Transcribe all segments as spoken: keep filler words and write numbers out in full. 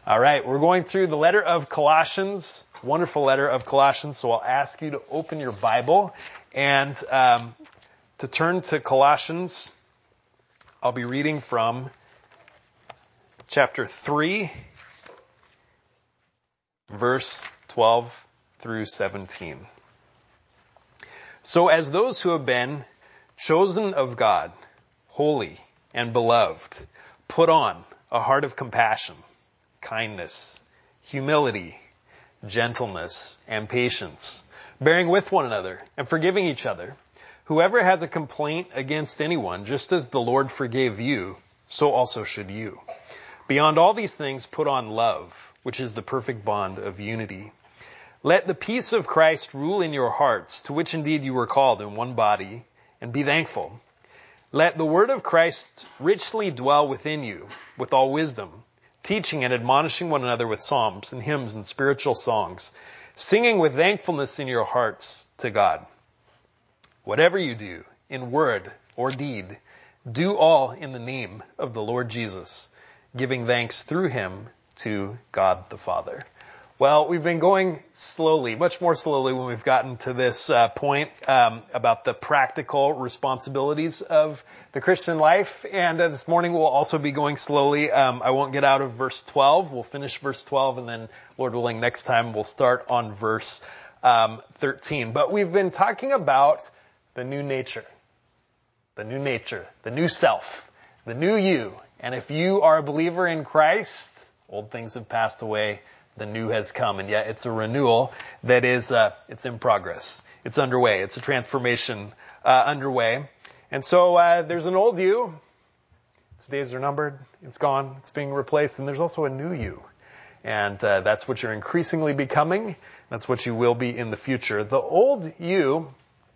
All right, we're going through the letter of Colossians, wonderful letter of Colossians. So I'll ask you to open your Bible and um, to turn to Colossians. I'll be reading from chapter three, verse twelve through seventeen. So as those who have been chosen of God, holy and beloved, put on a heart of compassion, kindness, humility, gentleness, and patience, bearing with one another and forgiving each other. Whoever has a complaint against anyone, just as the Lord forgave you, so also should you. Beyond all these things, put on love, which is the perfect bond of unity. Let the peace of Christ rule in your hearts, to which indeed you were called in one body, and be thankful. Let the word of Christ richly dwell within you, with all wisdom, teaching and admonishing one another with psalms and hymns and spiritual songs, singing with thankfulness in your hearts to God. Whatever you do, in word or deed, do all in the name of the Lord Jesus, giving thanks through him to God the Father. Well, we've been going slowly, much more slowly when we've gotten to this uh, point um, about the practical responsibilities of the Christian life. And uh, this morning we'll also be going slowly. Um, I won't get out of verse twelve. We'll finish verse twelve, and then, Lord willing, next time we'll start on verse um, thirteen. But we've been talking about the new nature, the new nature, the new self, the new you. And if you are a believer in Christ, old things have passed away. The new has come, and yet it's a renewal that is, uh, it's in progress. It's underway. It's a transformation, uh, underway. And so, uh, there's an old you. Its days are numbered. It's gone. It's being replaced. And there's also a new you. And, uh, that's what you're increasingly becoming. That's what you will be in the future. The old you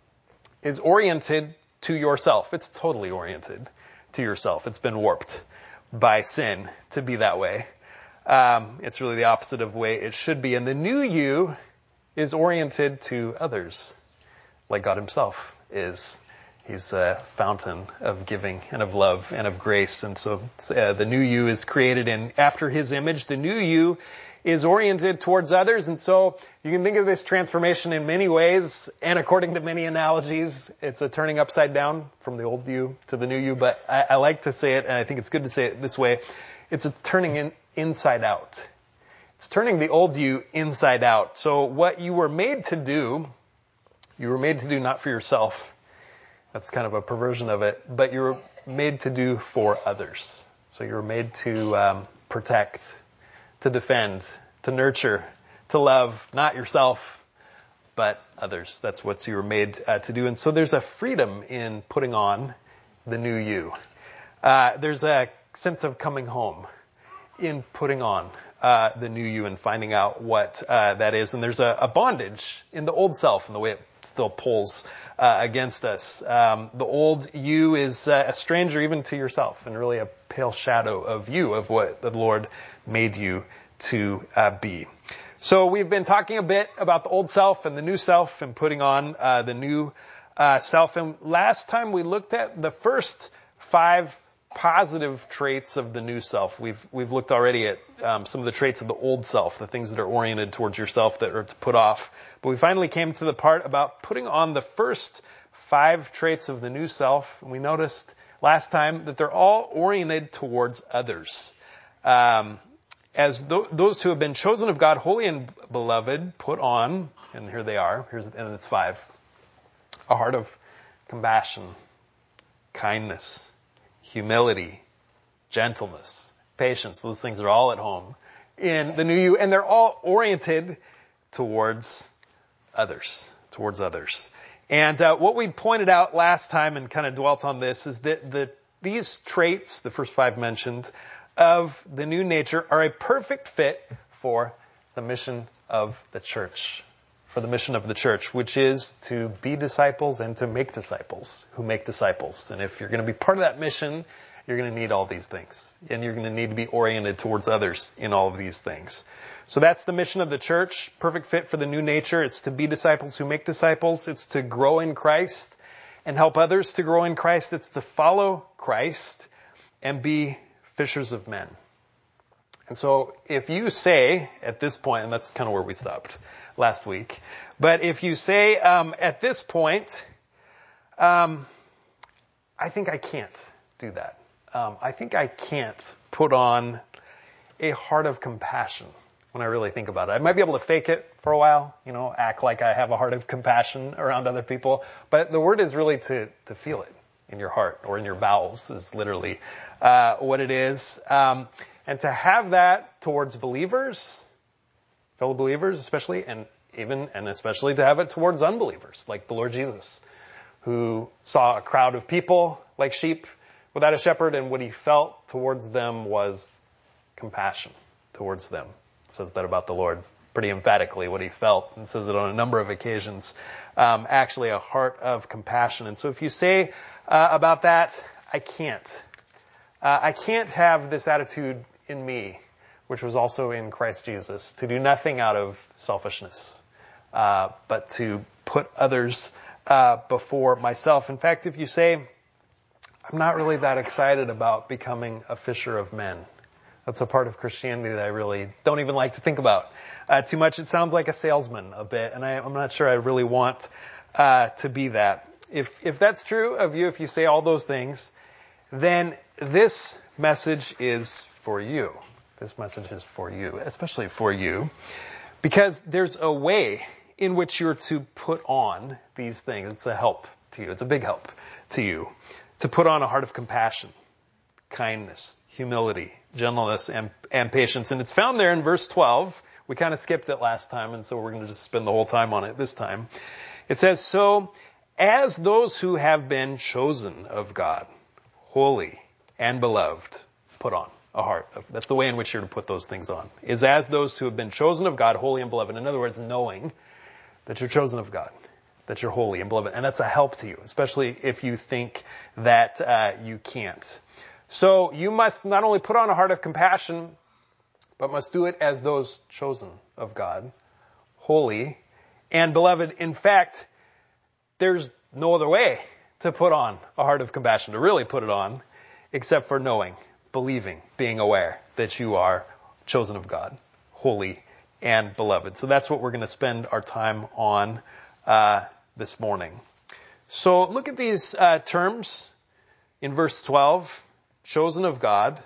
is oriented to yourself. It's totally oriented to yourself. It's been warped by sin to be that way. Um, it's really the opposite of the way it should be. And the new you is oriented to others, like God himself is. He's a fountain of giving and of love and of grace. And so uh, the new you is created in after his image. The new you is oriented towards others. And so you can think of this transformation in many ways. And according to many analogies, it's a turning upside down from the old you to the new you. But I, I like to say it, and I think it's good to say it this way. It's a turning in inside out. It's turning the old you inside out. So what you were made to do, you were made to do not for yourself. That's kind of a perversion of it, but you were made to do for others. So you were made to um, protect, to defend, to nurture, to love, not yourself, but others. That's what you were made uh, to do. And so there's a freedom in putting on the new you. Uh, there's a sense of coming home in putting on uh, the new you and finding out what uh, that is. And there's a, a bondage in the old self and the way it still pulls uh, against us. Um, the old you is uh, a stranger even to yourself and really a pale shadow of you, of what the Lord made you to uh, be. So we've been talking a bit about the old self and the new self and putting on uh, the new uh, self. And last time we looked at the first five positive traits of the new self. We've we've looked already at um, some of the traits of the old self, the things that are oriented towards yourself that are to put off. But we finally came to the part about putting on the first five traits of the new self. And we noticed last time that they're all oriented towards others. Um, as th- those who have been chosen of God, holy and beloved, put on, and here they are, here's and it's five, a heart of compassion, kindness, humility, gentleness, patience. Those things are all at home in the new you, and they're all oriented towards others, towards others. And uh, what we pointed out last time and kind of dwelt on this is that the, these traits, the first five mentioned, of the new nature are a perfect fit for the mission of the church. For the mission of the church, which is to be disciples and to make disciples who make disciples. And if you're going to be part of that mission, you're going to need all these things. And you're going to need to be oriented towards others in all of these things. So that's the mission of the church. Perfect fit for the new nature. It's to be disciples who make disciples. It's to grow in Christ and help others to grow in Christ. It's to follow Christ and be fishers of men. And so if you say at this point, and that's kind of where we stopped last week, but if you say um, at this point, um, I think I can't do that. Um, I think I can't put on a heart of compassion when I really think about it. I might be able to fake it for a while, you know, act like I have a heart of compassion around other people, but the word is really to, to feel it in your heart or in your bowels is literally uh, what it is. Um, and to have that towards believers, fellow believers especially, and even and especially to have it towards unbelievers, like the Lord Jesus, who saw a crowd of people like sheep without a shepherd, and what he felt towards them was compassion towards them. It says that about the Lord pretty emphatically, what he felt, and says it on a number of occasions. Um, actually, a heart of compassion. And so if you say uh, about that, I can't. Uh, I can't have this attitude in me, which was also in Christ Jesus, to do nothing out of selfishness, uh, but to put others uh, before myself. In fact, if you say, I'm not really that excited about becoming a fisher of men, that's a part of Christianity that I really don't even like to think about uh, too much. It sounds like a salesman a bit, and I, I'm not sure I really want uh, to be that. If if that's true of you, if you say all those things, then this message is for you. This message is for you, especially for you, because there's a way in which you're to put on these things. It's a help to you. It's a big help to you to put on a heart of compassion, kindness, humility, gentleness, and, and patience. And it's found there in verse twelve. We kind of skipped it last time, and so we're going to just spend the whole time on it this time. It says, so as those who have been chosen of God, holy and beloved, put on a heart of, that's the way in which you're to put those things on, is as those who have been chosen of God, holy and beloved. In other words, knowing that you're chosen of God, that you're holy and beloved. And that's a help to you, especially if you think that uh, you can't. So you must not only put on a heart of compassion, but must do it as those chosen of God, holy and beloved. In fact, there's no other way to put on a heart of compassion, to really put it on, except for knowing, believing, being aware that you are chosen of God, holy and beloved. So that's what we're going to spend our time on uh, this morning. So look at these uh, terms in verse twelve, chosen of God,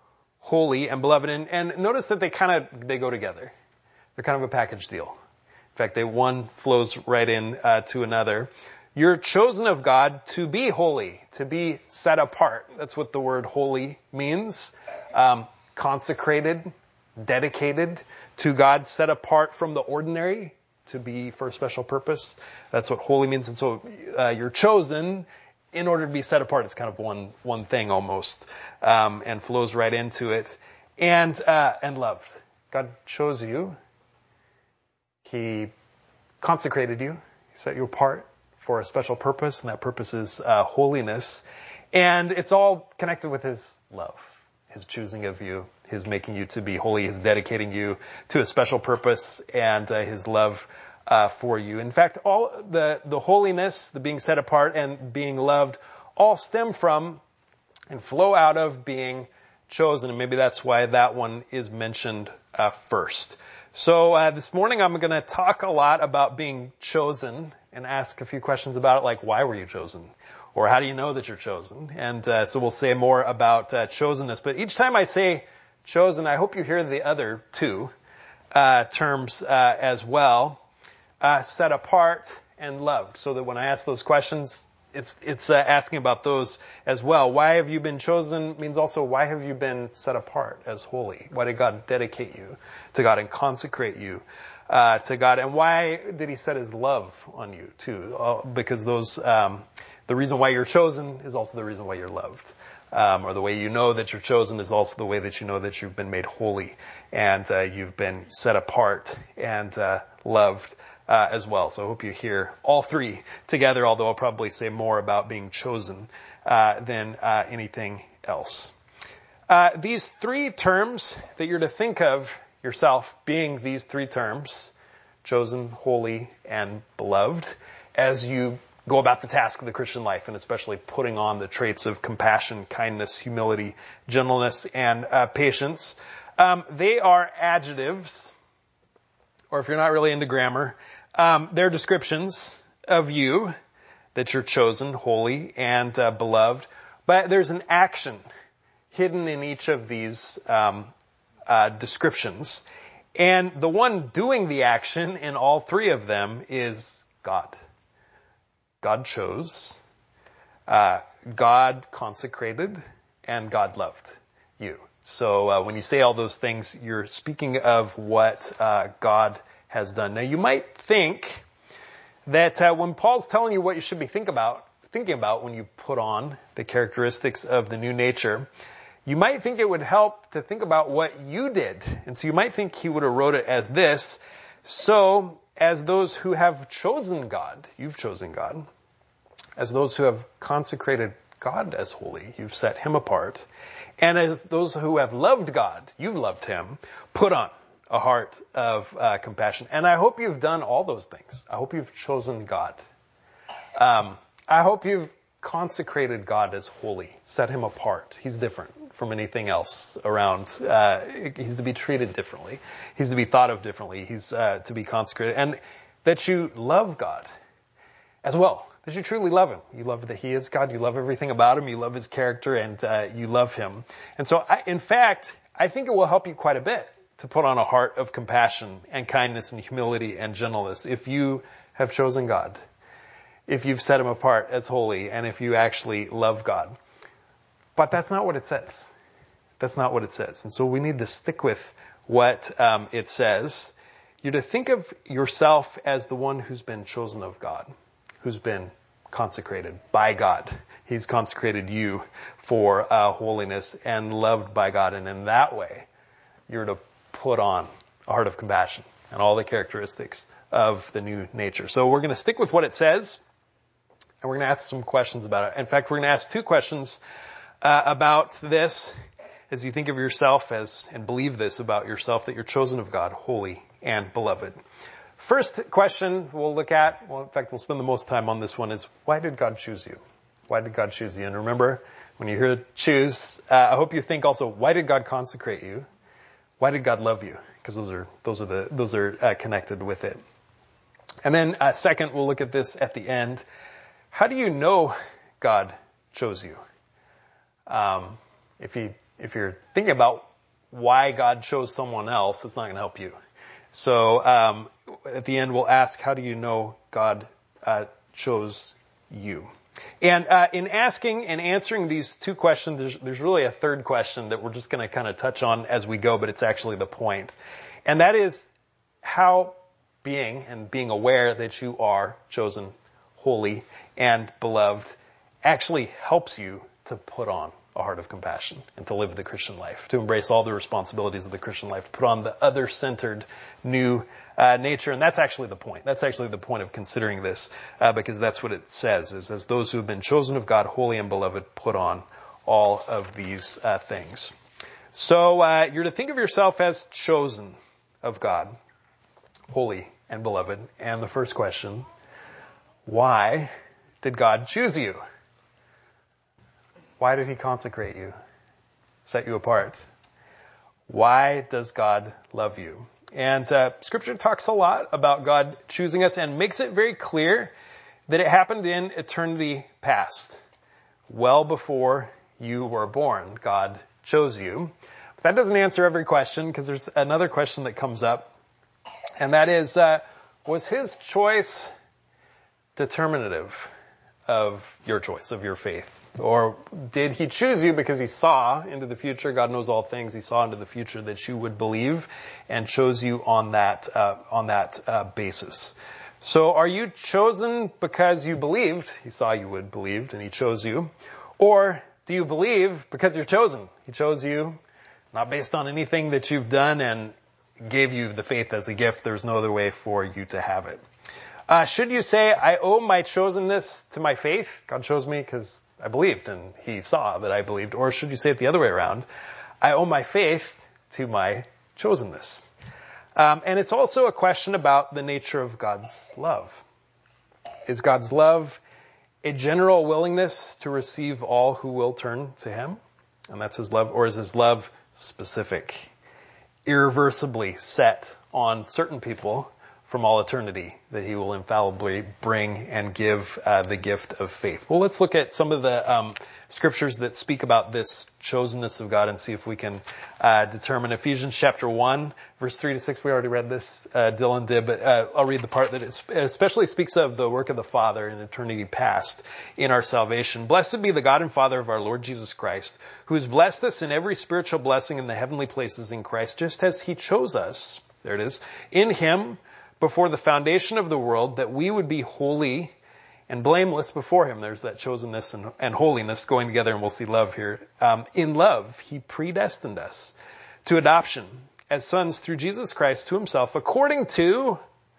holy and beloved. And, and notice that they kind of, they go together. They're kind of a package deal. In fact, they one flows right in uh, to another. You're chosen of God to be holy, to be set apart. That's what the word holy means. Um, consecrated, dedicated to God, set apart from the ordinary, to be for a special purpose. That's what holy means. And so uh, you're chosen in order to be set apart. It's kind of one one thing almost, um, and flows right into it. And uh, and loved. God chose you. He consecrated you. He set you apart for a special purpose, and that purpose is uh, holiness. And it's all connected with His love, His choosing of you, His making you to be holy, His dedicating you to a special purpose, and uh, His love uh, for you. In fact, all the, the holiness, the being set apart and being loved, all stem from and flow out of being chosen. And maybe that's why that one is mentioned uh, first. So uh, this morning I'm going to talk a lot about being chosen and ask a few questions about it, like why were you chosen? Or how do you know that you're chosen? And uh, so we'll say more about uh, chosenness. But each time I say chosen, I hope you hear the other two uh, terms uh, as well, uh, set apart and loved. So that when I ask those questions, it's it's uh, asking about those as well. Why have you been chosen means also why have you been set apart as holy? Why did God dedicate you to God and consecrate you uh, to God? And why did He set His love on you too? Uh, because those um, the reason why you're chosen is also the reason why you're loved. Um, or the way you know that you're chosen is also the way that you know that you've been made holy and uh, you've been set apart and uh, loved uh, as well. So I hope you hear all three together, although I'll probably say more about being chosen uh, than uh, anything else. Uh, these three terms that you're to think of yourself being these three terms, chosen, holy, and beloved, as you go about the task of the Christian life, and especially putting on the traits of compassion, kindness, humility, gentleness, and uh, patience. Um, they are adjectives, or if you're not really into grammar, um, they're descriptions of you, that you're chosen, holy, and uh, beloved. But there's an action hidden in each of these um, uh, descriptions. And the one doing the action in all three of them is God. God chose, uh, God consecrated, and God loved you. So uh, when you say all those things, you're speaking of what uh, God has done. Now you might think that uh, when Paul's telling you what you should be think about, thinking about when you put on the characteristics of the new nature, you might think it would help to think about what you did. And so you might think he would have wrote it as this. So as those who have chosen God, you've chosen God, as those who have consecrated God as holy, you've set him apart. And as those who have loved God, you've loved him, put on a heart of uh, compassion. And I hope you've done all those things. I hope you've chosen God. Um, I hope you've consecrated God as holy, set him apart. He's different from anything else around. Uh, he's to be treated differently. He's to be thought of differently. He's uh, to be consecrated. And that you love God as well. That you truly love him. You love that he is God. You love everything about him. You love his character, and uh, you love him. And so, I, in fact, I think it will help you quite a bit to put on a heart of compassion and kindness and humility and gentleness if you have chosen God, if you've set him apart as holy, and if you actually love God. But that's not what it says. That's not what it says. And so we need to stick with what um, it says. You're to think of yourself as the one who's been chosen of God, who's been consecrated by God. He's consecrated you for uh, holiness and loved by God. And in that way, you're to put on a heart of compassion and all the characteristics of the new nature. So we're going to stick with what it says, and we're going to ask some questions about it. In fact, we're going to ask two questions uh, about this as you think of yourself as and believe this about yourself, that you're chosen of God, holy and beloved. First question we'll look at, well, in fact, we'll spend the most time on this one, is why did God choose you? Why did God choose you? And remember, when you hear choose, uh, I hope you think also, why did God consecrate you? Why did God love you? Because those are those are the those are uh, connected with it. And then uh, second, we'll look at this at the end. How do you know God chose you? Um, if you if you're thinking about why God chose someone else, it's not going to help you. So um, at the end, we'll ask, how do you know God uh, chose you? And uh, in asking and answering these two questions, there's, there's really a third question that we're just going to kind of touch on as we go, but it's actually the point. And that is how being and being aware that you are chosen, holy, and beloved actually helps you to put on a heart of compassion and to live the Christian life, to embrace all the responsibilities of the Christian life, to put on the other-centered new uh, nature. And that's actually the point. That's actually the point of considering this, uh, because that's what it says, is as those who have been chosen of God, holy and beloved, put on all of these uh, things. So uh, you're to think of yourself as chosen of God, holy and beloved. And the first question, why did God choose you? Why did he consecrate you, set you apart? Why does God love you? And uh, Scripture talks a lot about God choosing us and makes it very clear that it happened in eternity past. Well before you were born, God chose you. But that doesn't answer every question, because there's another question that comes up. And that is, uh, was his choice determinative of your choice, of your faith? Or did he choose you because he saw into the future? God knows all things. He saw into the future that you would believe and chose you on that, uh, on that, uh, basis. So are you chosen because you believed? He saw you would believed and he chose you. Or do you believe because you're chosen? He chose you not based on anything that you've done and gave you the faith as a gift. There's no other way for you to have it. Uh, should you say, I owe my chosenness to my faith? God chose me because I believed and he saw that I believed. Or should you say it the other way around? I owe my faith to my chosenness. Um, and it's also a question about the nature of God's love. Is God's love a general willingness to receive all who will turn to him? And that's his love. Or is his love specific irreversibly set on certain people from all eternity, that he will infallibly bring and give uh, the gift of faith. Well, let's look at some of the um, scriptures that speak about this chosenness of God and see if we can uh, determine. Ephesians chapter one, verse three to six, we already read this, uh, Dylan did, but uh, I'll read the part that it especially speaks of the work of the Father in eternity past in our salvation. Blessed be the God and Father of our Lord Jesus Christ, who has blessed us in every spiritual blessing in the heavenly places in Christ, just as he chose us, there it is, in him, before the foundation of the world, that we would be holy and blameless before him. There's that chosenness and, and holiness going together, and we'll see love here. Um, in love, he predestined us to adoption as sons through Jesus Christ to himself, according to,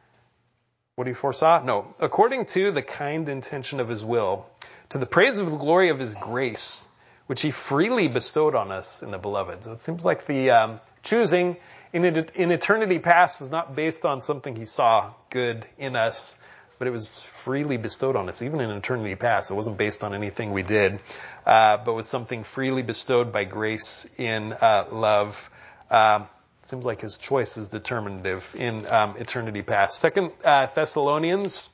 what he foresaw? No, according to the kind intention of his will, to the praise of the glory of his grace, which he freely bestowed on us in the beloved. So it seems like the um, choosing in, in eternity past was not based on something he saw good in us, but it was freely bestowed on us. Even in eternity past, it wasn't based on anything we did, uh, but was something freely bestowed by grace in uh, love. Um, seems like his choice is determinative in um, eternity past. Second uh, Thessalonians,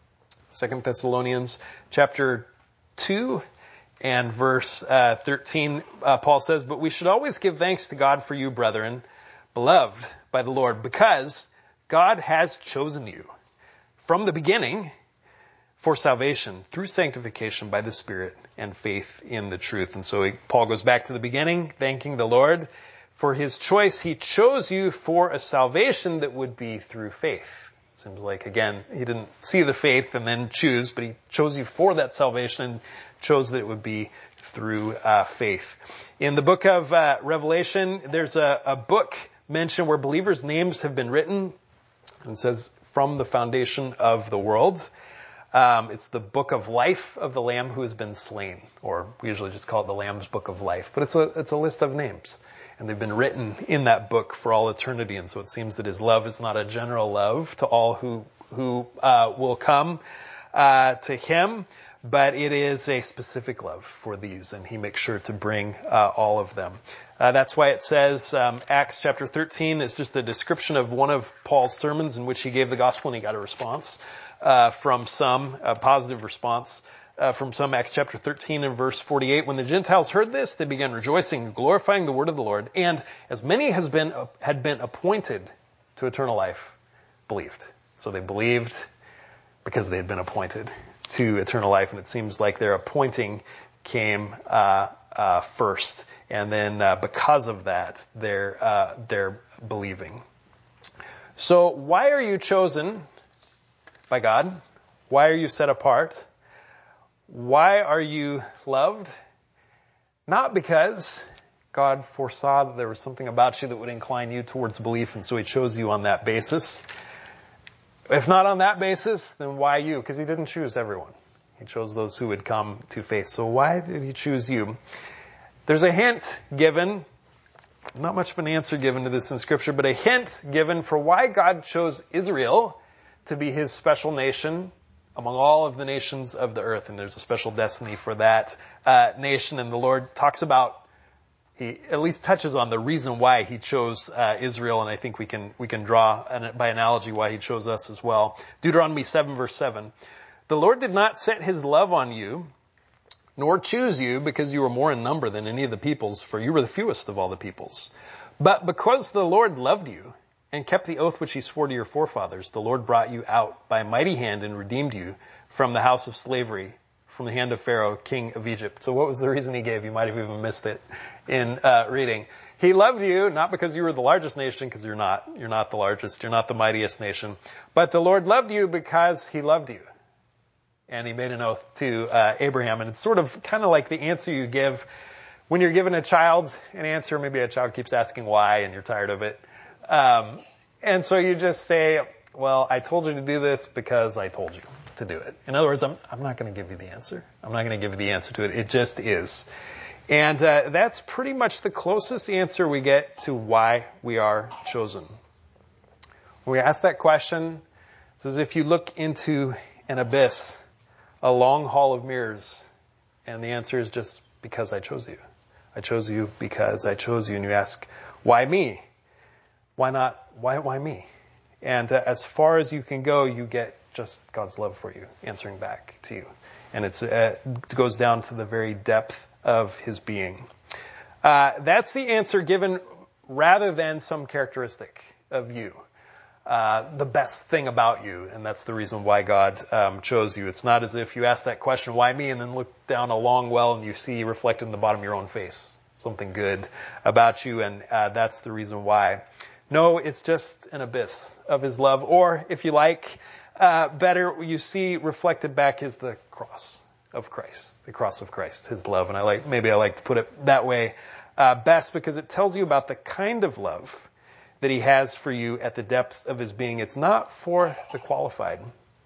Second Thessalonians chapter two and verse uh, thirteen, uh, Paul says, "But we should always give thanks to God for you, brethren, beloved by the Lord, because God has chosen you from the beginning for salvation through sanctification by the Spirit and faith in the truth." And so he, Paul goes back to the beginning, thanking the Lord for his choice. He chose you for a salvation that would be through faith. Seems like, again, he didn't see the faith and then choose, but he chose you for that salvation and chose that it would be through uh, faith. In the book of uh, Revelation, there's a, a book mentioned where believers' names have been written. And it says, from the foundation of the world. Um, it's the book of life of the Lamb who has been slain. Or we usually just call it the Lamb's book of life. But it's a, it's a list of names. And they've been written in that book for all eternity. And so it seems that his love is not a general love to all who, who uh, will come uh, to him, but it is a specific love for these, and he makes sure to bring uh, all of them. Uh, that's why it says um, Acts chapter thirteen is just a description of one of Paul's sermons in which he gave the gospel, and he got a response uh, from some, a positive response uh, from some. Acts chapter thirteen and verse forty-eight, "When the Gentiles heard this, they began rejoicing and glorifying the word of the Lord, and as many has been uh, had been appointed to eternal life believed." So they believed because they had been appointed to eternal life, and it seems like their appointing came uh, uh, first, and then uh, because of that, they're uh, they're believing. So, why are you chosen by God? Why are you set apart? Why are you loved? Not because God foresaw that there was something about you that would incline you towards belief, and so he chose you on that basis. If not on that basis, then why you? Because he didn't choose everyone. He chose those who would come to faith. So why did he choose you? There's a hint given, not much of an answer given to this in Scripture, but a hint given for why God chose Israel to be his special nation among all of the nations of the earth. And there's a special destiny for that uh, nation. And the Lord talks about, he at least touches on the reason why he chose uh, Israel, and I think we can we can draw an, by analogy why he chose us as well. Deuteronomy seven verse seven. "The Lord did not set his love on you, nor choose you because you were more in number than any of the peoples, for you were the fewest of all the peoples. But because the Lord loved you and kept the oath which he swore to your forefathers, the Lord brought you out by a mighty hand and redeemed you from the house of slavery, from the hand of Pharaoh, king of Egypt." So what was the reason he gave? You might have even missed it in uh, reading. He loved you, not because you were the largest nation, because you're not. You're not the largest. You're not the mightiest nation. But the Lord loved you because he loved you. And he made an oath to uh, Abraham. And it's sort of kind of like the answer you give when you're giving a child an answer. Maybe a child keeps asking why and you're tired of it. Um, and so you just say, well, I told you to do this because I told you to do it. In other words, I'm, I'm not going to give you the answer. I'm not going to give you the answer to it. It just is. And uh, that's pretty much the closest answer we get to why we are chosen. When we ask that question, it's as if you look into an abyss, a long hall of mirrors, and the answer is just because I chose you. I chose you because I chose you. And you ask, why me? why not, why, why me? And uh, as far as you can go, you get just God's love for you answering back to you. And it's, uh, it goes down to the very depth of his being. Uh, that's the answer given rather than some characteristic of you. Uh, the best thing about you, and that's the reason why God um, chose you. It's not as if you ask that question, why me, and then look down a long well and you see reflected in the bottom of your own face something good about you, and uh, that's the reason why. No, it's just an abyss of his love, or if you like, uh, better, you see reflected back is the cross of Christ, the cross of Christ, his love, and I like, maybe I like to put it that way uh, best because it tells you about the kind of love that he has for you at the depth of his being. It's not for the qualified.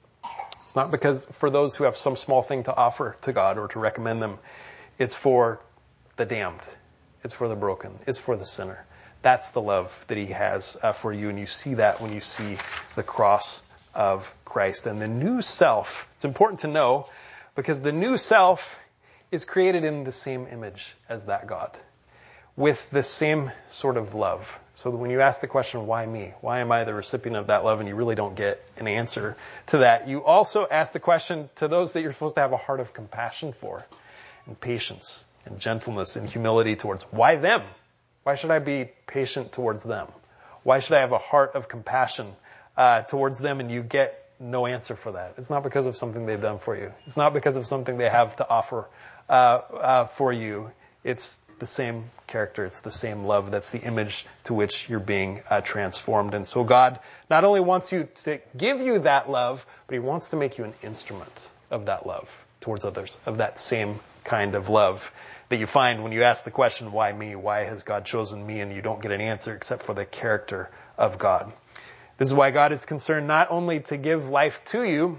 It's not because for those who have some small thing to offer to God or to recommend them. It's for the damned. It's for the broken. It's for the sinner. That's the love that he has uh, for you. And you see that when you see the cross of Christ. And the new self, it's important to know because the new self is created in the same image as that God with the same sort of love. So when you ask the question, why me? Why am I the recipient of that love? And you really don't get an answer to that. You also ask the question to those that you're supposed to have a heart of compassion for and patience and gentleness and humility towards. Why them? Why should I be patient towards them? Why should I have a heart of compassion uh, towards them? And you get no answer for that. It's not because of something they've done for you. It's not because of something they have to offer uh, uh, for you. It's the same character. It's the same love. That's the image to which you're being uh, transformed. And so God not only wants you to give you that love, but he wants to make you an instrument of that love towards others, of that same kind of love that you find when you ask the question, why me? Why has God chosen me? And you don't get an answer except for the character of God. This is why God is concerned not only to give life to you,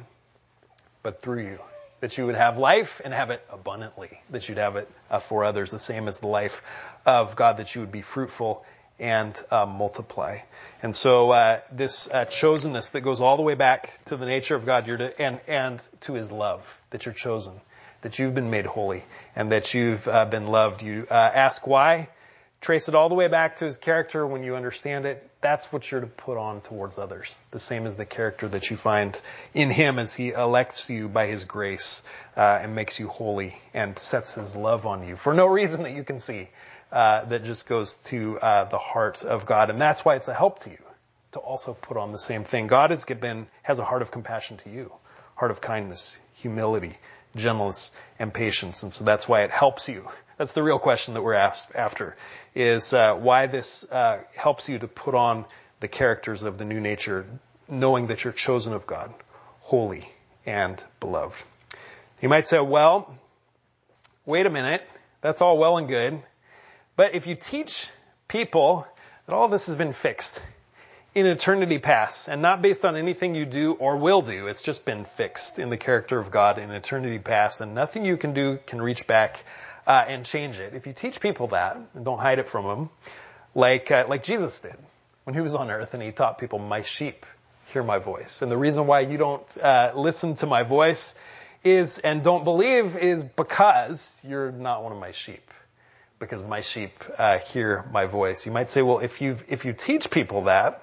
but through you. That you would have life and have it abundantly. That you'd have it uh, for others, the same as the life of God, that you would be fruitful and uh, multiply. And so uh, this uh, chosenness that goes all the way back to the nature of God you're to, and, and to his love, that you're chosen, that you've been made holy, and that you've uh, been loved. You uh, ask why, trace it all the way back to his character. When you understand it, that's what you're to put on towards others. The same as the character that you find in him as he elects you by his grace uh, and makes you holy and sets his love on you for no reason that you can see. Uh, that just goes to uh, the heart of God. And that's why it's a help to you to also put on the same thing. God has been, has a heart of compassion to you, heart of kindness, humility, gentleness, and patience. And so that's why it helps you. That's the real question that we're asked after, is uh, why this uh, helps you to put on the characters of the new nature, knowing that you're chosen of God, holy and beloved. You might say, well, wait a minute, that's all well and good, but if you teach people that all this has been fixed in eternity past, and not based on anything you do or will do, it's just been fixed in the character of God in eternity past, and nothing you can do can reach back Uh, and change it. If you teach people that, and don't hide it from them, like uh, like Jesus did when he was on earth, and he taught people, my sheep hear my voice. And the reason why you don't uh, listen to my voice is, and don't believe, is because you're not one of my sheep. Because my sheep uh, hear my voice. You might say, well, if you if you teach people that,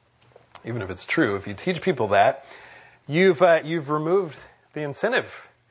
even if it's true, if you teach people that, you've uh, you've removed the incentive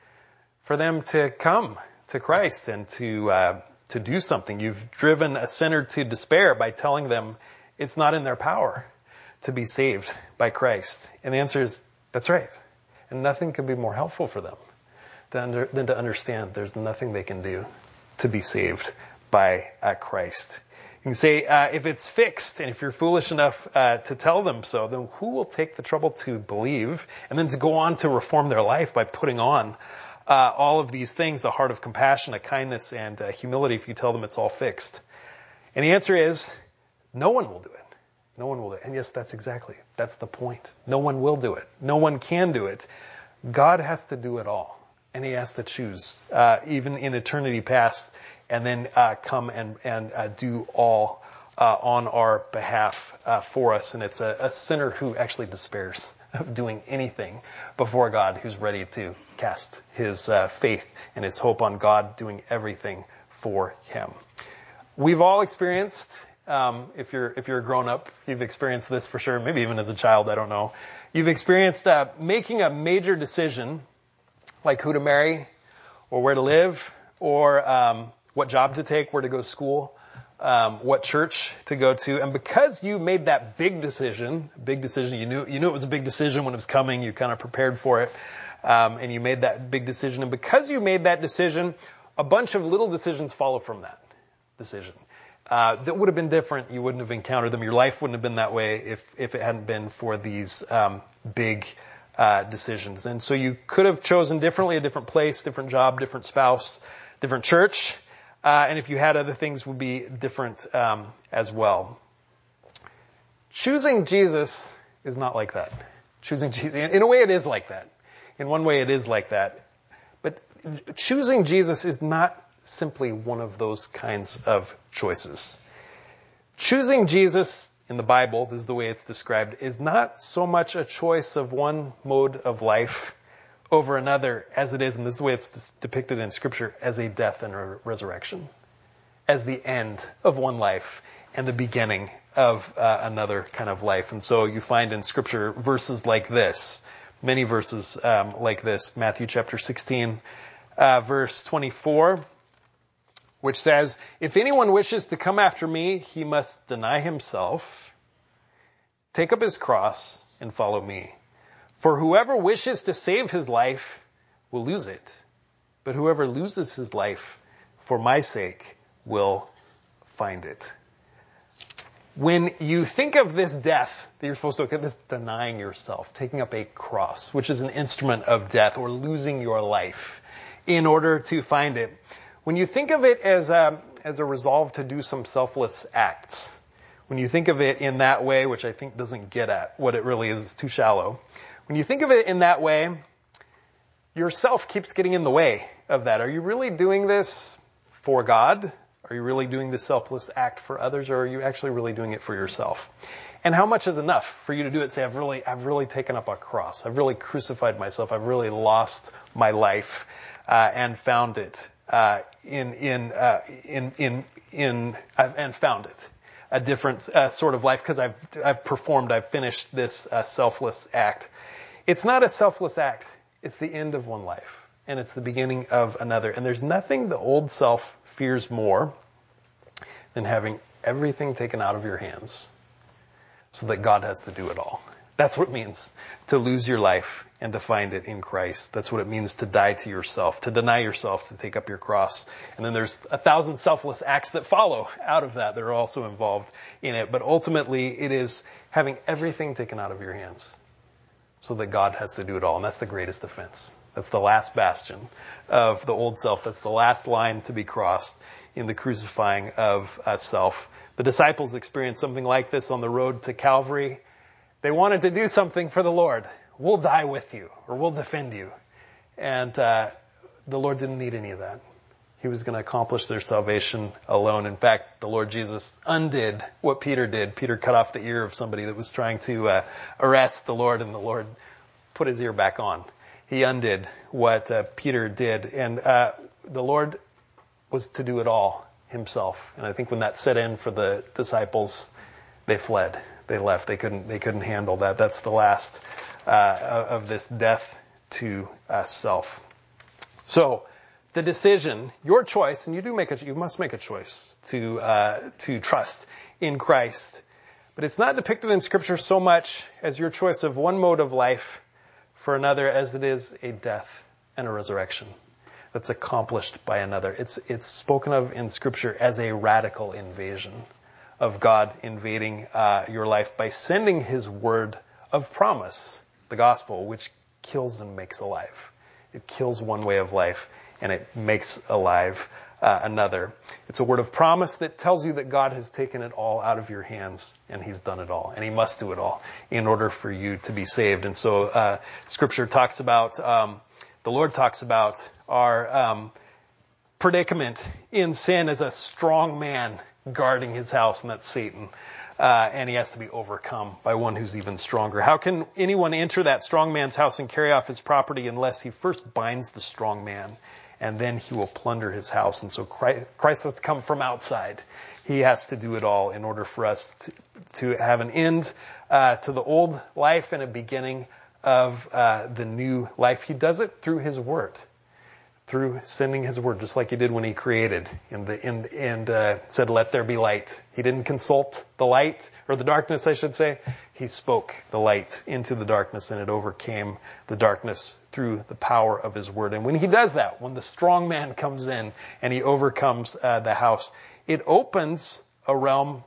for them to come to Christ and to uh, to do something. You've driven a sinner to despair by telling them it's not in their power to be saved by Christ. And the answer is, that's right. And nothing could be more helpful for them to under, than to understand there's nothing they can do to be saved by uh, Christ. You can say, uh, if it's fixed, and if you're foolish enough uh, to tell them so, then who will take the trouble to believe and then to go on to reform their life by putting on Uh, all of these things, the heart of compassion, a kindness, and uh, humility, if you tell them it's all fixed? And the answer is, no one will do it. No one will do it. And yes, that's exactly, that's the point. No one will do it. No one can do it. God has to do it all. And he has to choose, uh, even in eternity past, and then uh, come and, and uh, do all uh, on our behalf uh, for us. And it's a, a sinner who actually despairs of doing anything before God, who's ready to cast his uh, faith and his hope on God doing everything for him. We've all experienced Um, if you're if you're a grown up, you've experienced this for sure. Maybe even as a child, I don't know. You've experienced uh, making a major decision, like who to marry, or where to live, or um, what job to take, where to go to school, um, what church to go to. And because you made that big decision, big decision, you knew you knew it was a big decision when it was coming. You kind of prepared for it, um, and you made that big decision. And because you made that decision, a bunch of little decisions follow from that decision. Uh, that would have been different. You wouldn't have encountered them. Your life wouldn't have been that way if, if it hadn't been for these, um, big, uh, decisions. And so you could have chosen differently, a different place, different job, different spouse, different church. Uh, and if you had other things would be different, um, as well. Choosing Jesus is not like that. Choosing Jesus, in a way it is like that. In one way it is like that. But choosing Jesus is not simply one of those kinds of choices. Choosing Jesus in the Bible, this is the way it's described, is not so much a choice of one mode of life over another as it is, and this is the way it's depicted in Scripture, as a death and a resurrection, as the end of one life and the beginning of uh, another kind of life. And so you find in Scripture verses like this, many verses um, like this, Matthew chapter sixteen, uh, verse twenty-four, which says, if anyone wishes to come after me, he must deny himself, take up his cross, and follow me. For whoever wishes to save his life will lose it. But whoever loses his life for my sake will find it. When you think of this death that you're supposed to look at, this denying yourself, taking up a cross, which is an instrument of death, or losing your life in order to find it. When you think of it as a, as a resolve to do some selfless acts, when you think of it in that way, which I think doesn't get at what it really is, it's too shallow. When you think of it in that way, yourself keeps getting in the way of that. Are you really doing this for God? Are you really doing this selfless act for others, or are you actually really doing it for yourself? And how much is enough for you to do it? Say, I've really, I've really taken up a cross. I've really crucified myself. I've really lost my life, uh, and found it. Uh, in, in, uh, in, in, in, I've, and found it. A different, uh, sort of life because I've, I've performed, I've finished this, uh, selfless act. It's not a selfless act. It's the end of one life. And it's the beginning of another. And there's nothing the old self fears more than having everything taken out of your hands so that God has to do it all. That's what it means to lose your life and to find it in Christ. That's what it means to die to yourself, to deny yourself, to take up your cross. And then there's a thousand selfless acts that follow out of that that are also involved in it. But ultimately, it is having everything taken out of your hands so that God has to do it all. And that's the greatest offense. That's the last bastion of the old self. That's the last line to be crossed in the crucifying of uh, self. The disciples experienced something like this on the road to Calvary. They wanted to do something for the Lord. We'll die with you, or we'll defend you. And uh, the Lord didn't need any of that. He was going to accomplish their salvation alone. In fact, the Lord Jesus undid what Peter did. Peter cut off the ear of somebody that was trying to uh, arrest the Lord, and the Lord put his ear back on. He undid what uh, Peter did. And uh, the Lord was to do it all himself. And I think when that set in for the disciples, they fled. They left. They couldn't. They couldn't handle that. That's the last uh, of this death to uh, self. So, the decision, your choice, and you do make a, you must make a choice to uh, to trust in Christ. But it's not depicted in Scripture so much as your choice of one mode of life for another, as it is a death and a resurrection that's accomplished by another. It's it's spoken of in Scripture as a radical invasion of God invading uh, your life by sending His word of promise, the gospel, which kills and makes alive. It kills one way of life and it makes alive uh, another. It's a word of promise that tells you that God has taken it all out of your hands and He's done it all, and He must do it all in order for you to be saved. And so uh, Scripture talks about, um, the Lord talks about our um, predicament in sin as a strong man guarding his house, and that's Satan. Uh, and he has to be overcome by one who's even stronger. How can anyone enter that strong man's house and carry off his property unless he first binds the strong man, and then he will plunder his house? And so Christ, Christ has to come from outside. He has to do it all in order for us to, to have an end uh, to the old life and a beginning of uh, the new life. He does it through his word, through sending his word, just like he did when he created in the, in, and uh, said, let there be light. He didn't consult the light, or the darkness, I should say. He spoke the light into the darkness, and it overcame the darkness through the power of his word. And when he does that, when the strong man comes in and he overcomes uh, the house, it opens a realm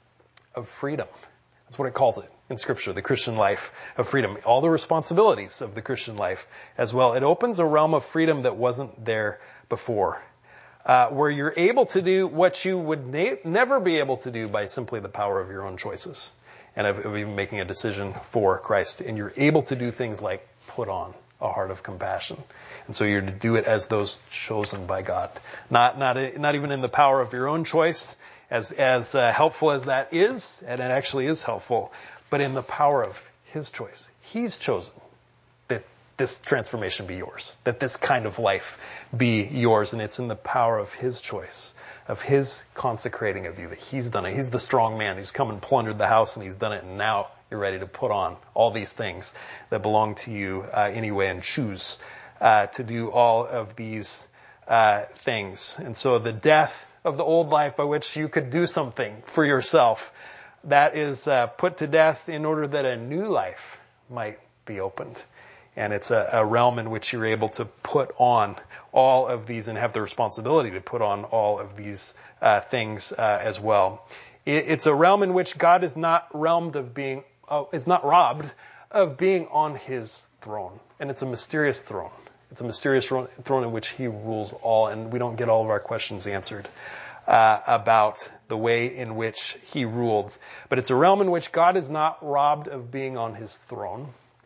of freedom. That's what it calls it in Scripture, the Christian life of freedom. All the responsibilities of the Christian life as well. It opens a realm of freedom that wasn't there before, uh, where you're able to do what you would na- never be able to do by simply the power of your own choices and of, of even making a decision for Christ. And you're able to do things like put on a heart of compassion. And so you're to do it as those chosen by God. Not, not, not even in the power of your own choice, as, as uh, helpful as that is, and it actually is helpful, but in the power of his choice. He's chosen that this transformation be yours, that this kind of life be yours, and it's in the power of his choice, of his consecrating of you, that he's done it. He's the strong man who's come and plundered the house, and he's done it, and now you're ready to put on all these things that belong to you uh, anyway, and choose uh, to do all of these uh, things. And so the death of the old life by which you could do something for yourself, that is uh, put to death in order that a new life might be opened. And it's a, a realm in which you're able to put on all of these and have the responsibility to put on all of these uh, things uh, as well. It, it's a realm in which God is not realmed of being, uh, is not robbed of being on his throne. And it's a mysterious throne. It's a mysterious throne in which he rules all, and we don't get all of our questions answered uh, about the way in which he ruled. But it's a realm in which God is not robbed of being on his throne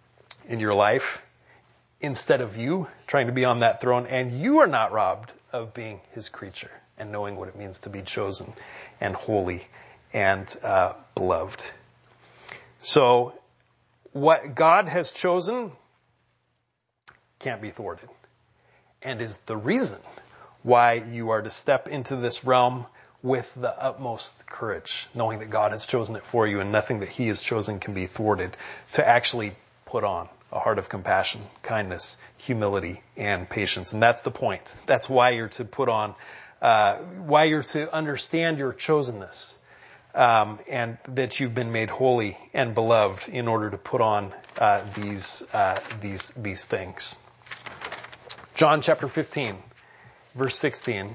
in your life instead of you trying to be on that throne, and you are not robbed of being his creature and knowing what it means to be chosen and holy and uh, beloved. So what God has chosen can't be thwarted, and is the reason why you are to step into this realm with the utmost courage, knowing that God has chosen it for you and nothing that he has chosen can be thwarted, to actually put on a heart of compassion, kindness, humility, and patience. And that's the point. That's why you're to put on, uh, why you're to understand your chosenness, um, and that you've been made holy and beloved in order to put on uh, these uh, these these things. John chapter fifteen, verse sixteen.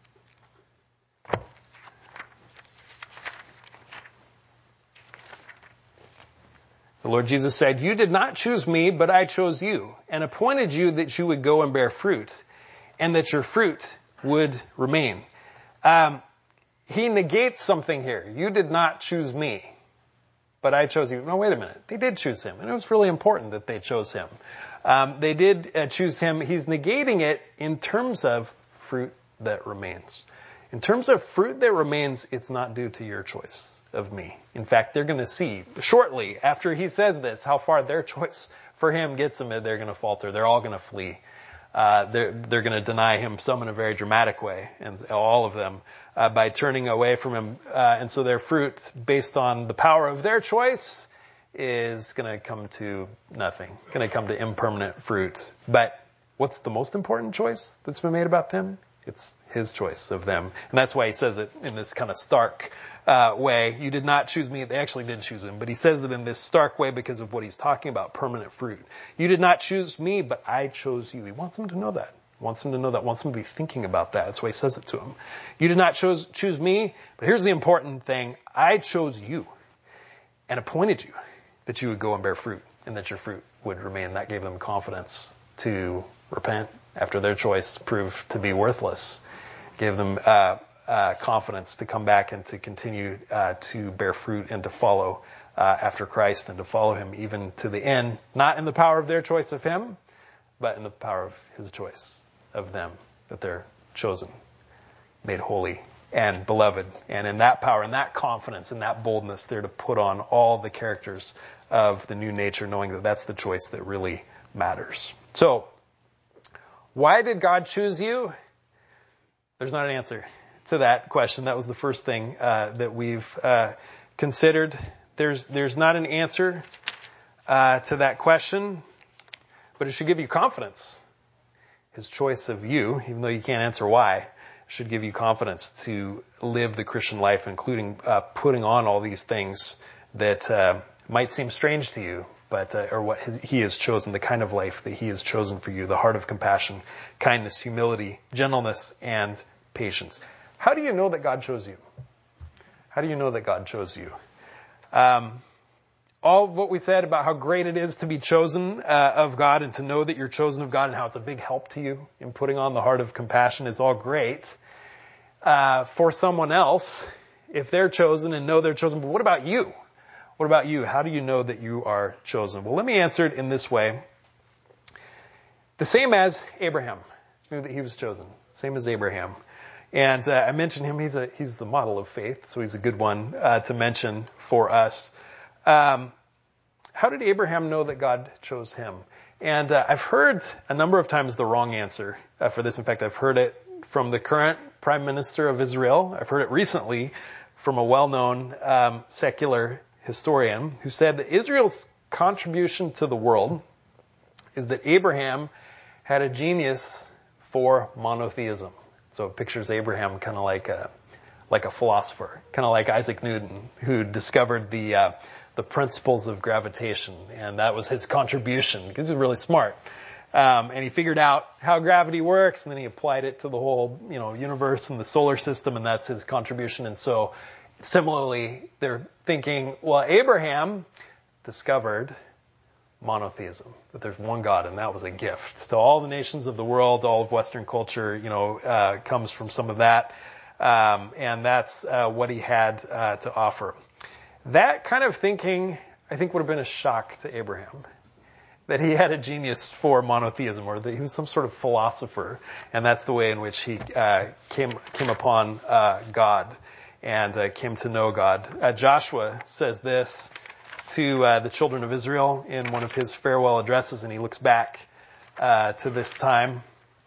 The Lord Jesus said, "You did not choose me, but I chose you, and appointed you that you would go and bear fruit, and that your fruit would remain." Um, he negates something here. You did not choose me, but I chose you. No, wait a minute. They did choose him, and it was really important that they chose him. Um, they did uh, choose him. He's negating it in terms of fruit that remains. In terms of fruit that remains, it's not due to your choice of me. In fact, they're going to see shortly after he says this how far their choice for him gets them. They're going to falter. They're all going to flee. Uh, they're, they're going to deny him, some in a very dramatic way, and all of them uh, by turning away from him. Uh, and so their fruit, based on the power of their choice, is going to come to nothing, going to come to impermanent fruit. But what's the most important choice that's been made about them? It's his choice of them. And that's why he says it in this kind of stark uh, way. You did not choose me. They actually did choose him. But he says it in this stark way because of what he's talking about, permanent fruit. You did not choose me, but I chose you. He wants them to know that. He wants them to know that. Wants them to be thinking about that. That's why he says it to him. You did not choose, choose me, but here's the important thing. I chose you and appointed you that you would go and bear fruit and that your fruit would remain. That gave them confidence to repent after their choice proved to be worthless. Gave them uh, uh, confidence to come back and to continue uh, to bear fruit and to follow uh, after Christ and to follow him even to the end, not in the power of their choice of him, but in the power of his choice of them, that they're chosen, made holy and beloved. And in that power, in that confidence, in that boldness, they're to put on all the characters of the new nature, knowing that that's the choice that really matters. So, why did God choose you? There's not an answer to that question. That was the first thing uh, that we've uh, considered. There's there's not an answer uh, to that question, but it should give you confidence. His choice of you, even though you can't answer why, should give you confidence to live the Christian life, including uh, putting on all these things that uh, might seem strange to you, but uh, or what his, he has chosen, the kind of life that he has chosen for you, the heart of compassion, kindness, humility, gentleness, and patience. How do you know that God chose you? How do you know that God chose you? Um, all of what we said about how great it is to be chosen uh, of God and to know that you're chosen of God and how it's a big help to you in putting on the heart of compassion is all great uh, for someone else if they're chosen and know they're chosen. But what about you? What about you? How do you know that you are chosen? Well, let me answer it in this way. The same as Abraham knew that he was chosen. Same as Abraham. And uh, I mentioned him. He's a he's the model of faith, so he's a good one uh, to mention for us. Um, how did Abraham know that God chose him? And uh, I've heard a number of times the wrong answer uh, for this. In fact, I've heard it from the current Prime Minister of Israel. I've heard it recently from a well-known um, secular historian who said that Israel's contribution to the world is that Abraham had a genius for monotheism. So it pictures Abraham kind of like a like a philosopher, kind of like Isaac Newton, who discovered the uh, the principles of gravitation, and that was his contribution because he was really smart. Um, and he figured out how gravity works, and then he applied it to the whole, you know, universe and the solar system, and that's his contribution. And so, similarly, they're thinking, well, Abraham discovered monotheism, that there's one God, and that was a gift to all the nations of the world. All of Western culture, you know, uh, comes from some of that, um, and that's uh, what he had uh, to offer. That kind of thinking, I think, would have been a shock to Abraham, that he had a genius for monotheism, or that he was some sort of philosopher, and that's the way in which he uh, came came upon uh, God and uh, came to know God. Uh, Joshua says this to uh, the children of Israel in one of his farewell addresses, and he looks back uh, to this time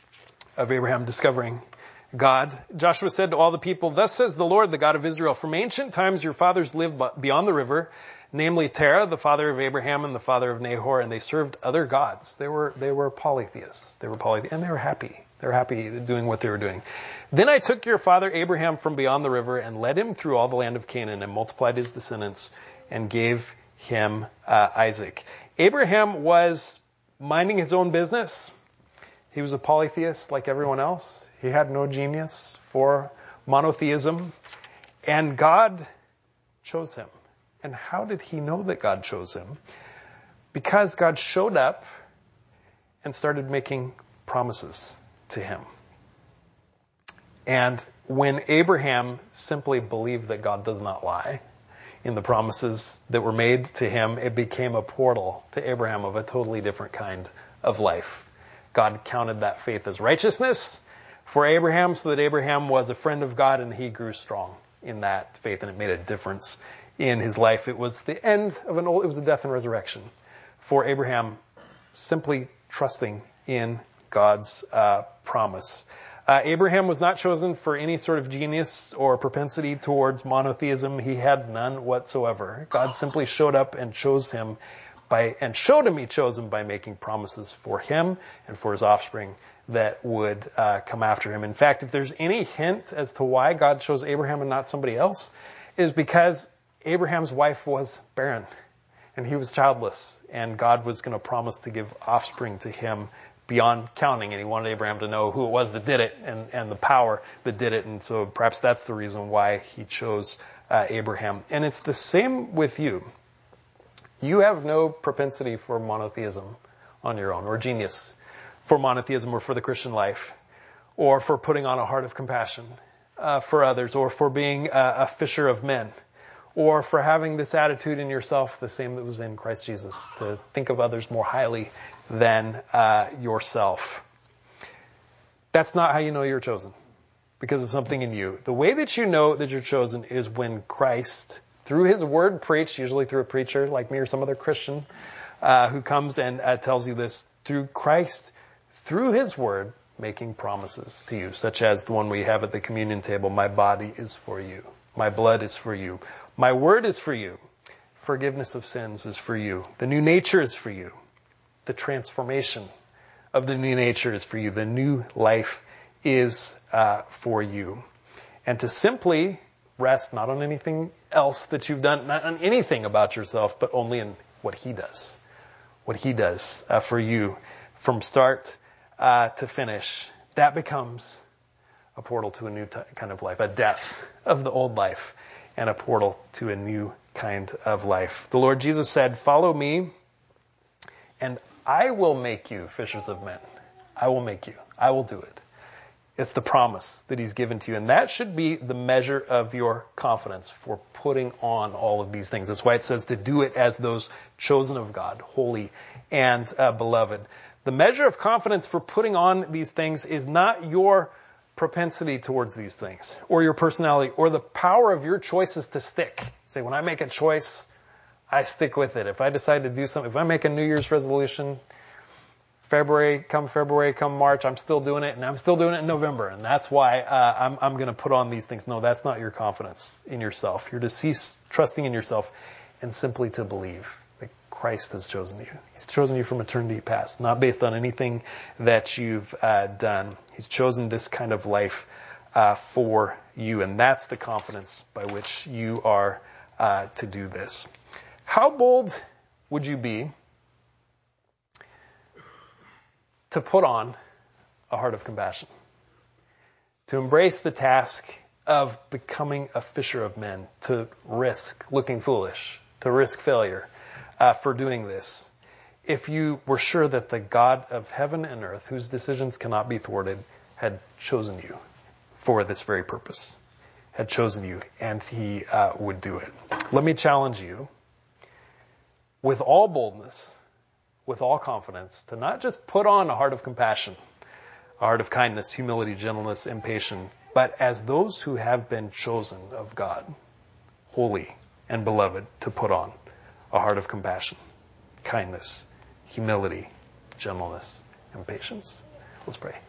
of Abraham discovering God. Joshua said to all the people, "Thus says the Lord, the God of Israel, from ancient times your fathers lived beyond the river, namely Terah, the father of Abraham and the father of Nahor, and they served other gods." They were they were polytheists. They were polytheists, and they were happy. They were happy doing what they were doing. "Then I took your father Abraham from beyond the river and led him through all the land of Canaan and multiplied his descendants and gave him uh, Isaac." Abraham was minding his own business. He was a polytheist like everyone else. He had no genius for monotheism. And God chose him. And how did he know that God chose him? Because God showed up and started making promises to him. And when Abraham simply believed that God does not lie in the promises that were made to him, it became a portal to Abraham of a totally different kind of life. God counted that faith as righteousness for Abraham, so that Abraham was a friend of God and he grew strong in that faith, and it made a difference in his life. It was the end of an old, it was the death and resurrection for Abraham, simply trusting in God's uh, promise. Uh, Abraham was not chosen for any sort of genius or propensity towards monotheism. He had none whatsoever. God simply showed up and chose him by, and showed him he chose him by making promises for him and for his offspring that would uh, come after him. In fact, if there's any hint as to why God chose Abraham and not somebody else, is because Abraham's wife was barren and he was childless, and God was going to promise to give offspring to him beyond counting, and he wanted Abraham to know who it was that did it and, and the power that did it. And so perhaps that's the reason why he chose uh, Abraham. And it's the same with you. You have no propensity for monotheism on your own, or genius for monotheism or for the Christian life, or for putting on a heart of compassion uh, for others, or for being a, a fisher of men, or for having this attitude in yourself, the same that was in Christ Jesus, to think of others more highly than uh, yourself. That's not how you know you're chosen, because of something in you. The way that you know that you're chosen is when Christ, through his word preached, usually through a preacher like me or some other Christian, uh, who comes and uh, tells you this, through Christ, through his word, making promises to you, such as the one we have at the communion table. My body is for you. My blood is for you. My word is for you. Forgiveness of sins is for you. The new nature is for you. The transformation of the new nature is for you. The new life is uh, for you. And to simply rest not on anything else that you've done, not on anything about yourself, but only in what he does. What he does uh, for you from start uh, to finish. That becomes a portal to a new t- kind of life, a death of the old life, and a portal to a new kind of life. The Lord Jesus said, follow me, and I will make you fishers of men. I will make you. I will do it. It's the promise that he's given to you. And that should be the measure of your confidence for putting on all of these things. That's why it says to do it as those chosen of God, holy and uh, beloved. The measure of confidence for putting on these things is not your propensity towards these things or your personality or the power of your choices to stick. Say, when I make a choice, I stick with it. If I decide to do something, if I make a New Year's resolution, February, come February, come March, I'm still doing it, and I'm still doing it in November, and that's why uh, I'm, I'm going to put on these things. No, that's not your confidence in yourself. You're to cease trusting in yourself and simply to believe that Christ has chosen you. He's chosen you from eternity past, not based on anything that you've uh, done. He's chosen this kind of life uh, for you, and that's the confidence by which you are uh, to do this. How bold would you be to put on a heart of compassion, to embrace the task of becoming a fisher of men, to risk looking foolish, to risk failure uh, for doing this, if you were sure that the God of heaven and earth, whose decisions cannot be thwarted, had chosen you for this very purpose, had chosen you, and he uh, would do it. Let me challenge you with all boldness, with all confidence, to not just put on a heart of compassion, a heart of kindness, humility, gentleness, and patience, but as those who have been chosen of God, holy and beloved, to put on a heart of compassion, kindness, humility, gentleness, and patience. Let's pray.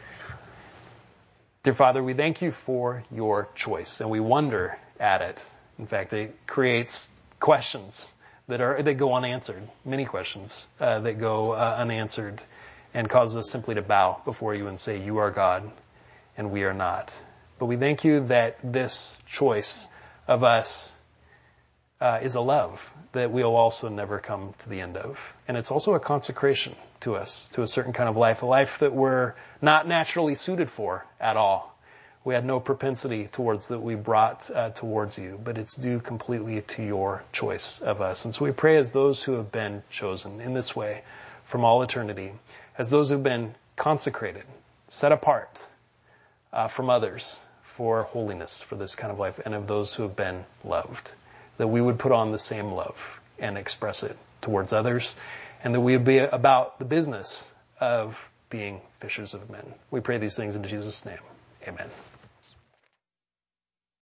Dear Father, we thank you for your choice, and we wonder at it. In fact, it creates questions that are that go unanswered, many questions uh, that go uh, unanswered, and causes us simply to bow before you and say, you are God, and we are not. But we thank you that this choice of us uh, is a love that we'll also never come to the end of. And it's also a consecration to us, to a certain kind of life, a life that we're not naturally suited for at all. We had no propensity towards that we brought uh, towards you, but it's due completely to your choice of us. And so we pray as those who have been chosen in this way from all eternity, as those who have been consecrated, set apart uh, from others for holiness, for this kind of life, and of those who have been loved, that we would put on the same love and express it towards others, and that we would be about the business of being fishers of men. We pray these things in Jesus' name. Amen.